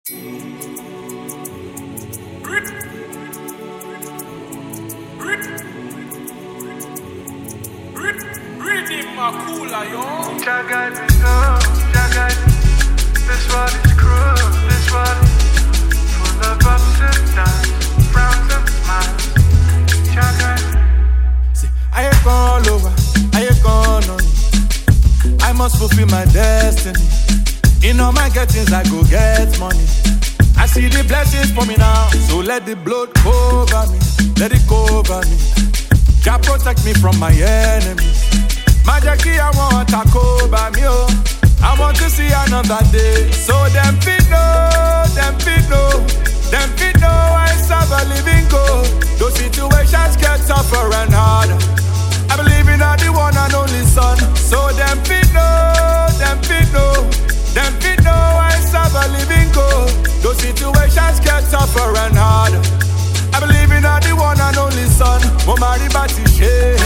Makula, yo. Jagged, no, jagged. This one is cruel, this one is full of ups and downs, frowns and smiles. Jagged. See, I ain't gone over, I ain't gone on. I must fulfill my destiny. In all my gettings, I go get money. I see the blessings for me now, so let the blood cover me, let it cover me. God protect me from my enemies. Majaki, I want to cover me, oh. I want to see another day. So them fit know, them fit know, them fit know I serve a living God. Those situations get tougher and harder. I believe in the one and only Son. So them fit know, them fit know, them fit know I serve a living God. Those situations get tougher and harder. I believe in the one and only Son. Momari Batishe.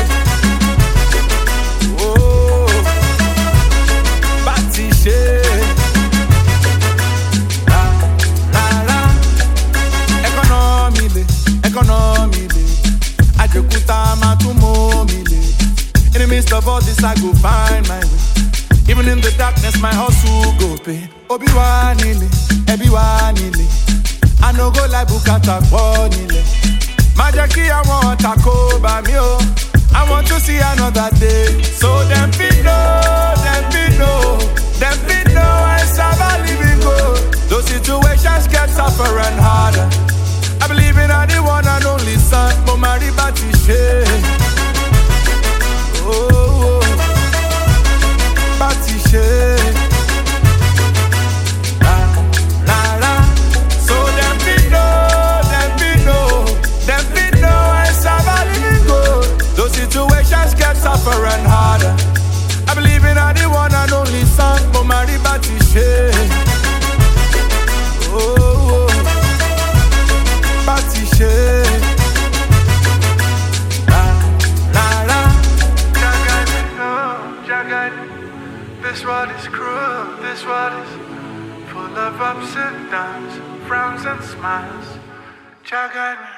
Oh, Batishe. La, la, la. Economy, Ajekuta matumomile. In the midst of all this, I go find my way. Even in the darkness, my hustle go pay. Obi-Wanile, Ebi-Wanile. I no go like Bukata Bonile. Majaki, I want to cover me, oh. I want to see another day. So them fit know, them fit know, them fit know I serve a living God. Those situations get tougher and harder. I believe in the one and only Son. Momari Batishe. Oh, Batishe. La, la, la. So them fit know, them fit know, them fit know I serve a living God. Those situations get tougher and harder. I believe in the one and only Son. Momari Batishe. Oh, Batishe. La, la, la. Jagged, no, jagged. This world is cruel, this world is full of ups and downs, frowns and smiles. Jagged.